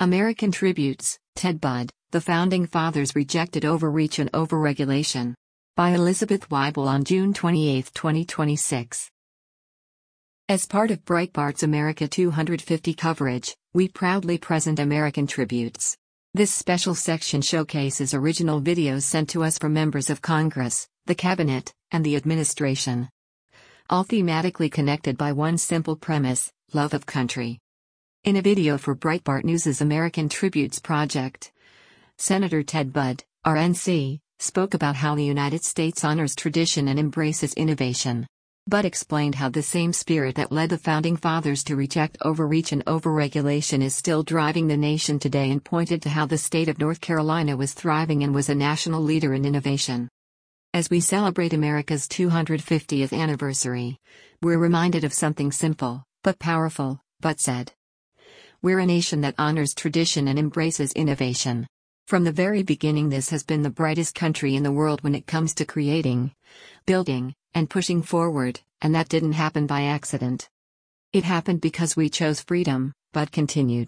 American Tributes, Ted Budd, The Founding Fathers Rejected Overreach and Overregulation. By Elizabeth Weibel on June 28, 2026. As part of Breitbart's America 250 coverage, we proudly present American Tributes. This special section showcases original videos sent to us from members of Congress, the Cabinet, and the administration. All thematically connected by one simple premise: love of country. In a video for Breitbart News' American Tributes project, Senator Ted Budd, RNC, spoke about how the United States honors tradition and embraces innovation. Budd explained how the same spirit that led the Founding Fathers to reject overreach and overregulation is still driving the nation today, and pointed to how the state of North Carolina was thriving and was a national leader in innovation. As we celebrate America's 250th anniversary, we're reminded of something simple, but powerful, Budd said. We're a nation that honors tradition and embraces innovation. From the very beginning, this has been the brightest country in the world when it comes to creating, building, and pushing forward, and that didn't happen by accident. It happened because we chose freedom, Budd continued.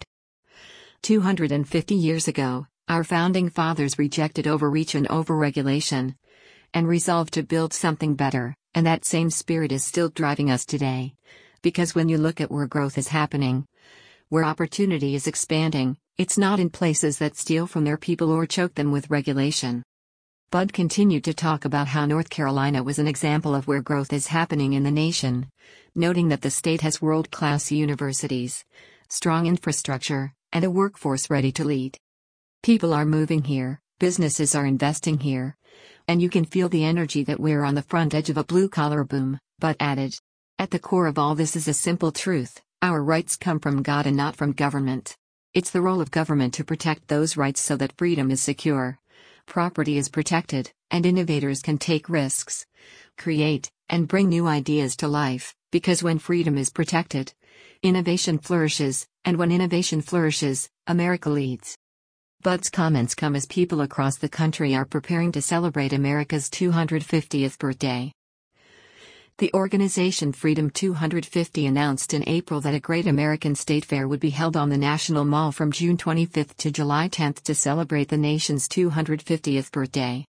250 years ago, our Founding Fathers rejected overreach and overregulation, and resolved to build something better, and that same spirit is still driving us today. Because when you look at where growth is happening, where opportunity is expanding, it's not in places that steal from their people or choke them with regulation. Budd continued to talk about how North Carolina was an example of where growth is happening in the nation, noting that the state has world-class universities, strong infrastructure, and a workforce ready to lead. People are moving here, businesses are investing here, and you can feel the energy that we're on the front edge of a blue-collar boom, Budd added. At the core of all this is a simple truth: our rights come from God and not from government. It's the role of government to protect those rights so that freedom is secure, property is protected, and innovators can take risks, create, and bring new ideas to life, because when freedom is protected, innovation flourishes, and when innovation flourishes, America leads. Budd's comments come as people across the country are preparing to celebrate America's 250th birthday. The organization Freedom 250 announced in April that a Great American State Fair would be held on the National Mall from June 25 to July 10 to celebrate the nation's 250th birthday.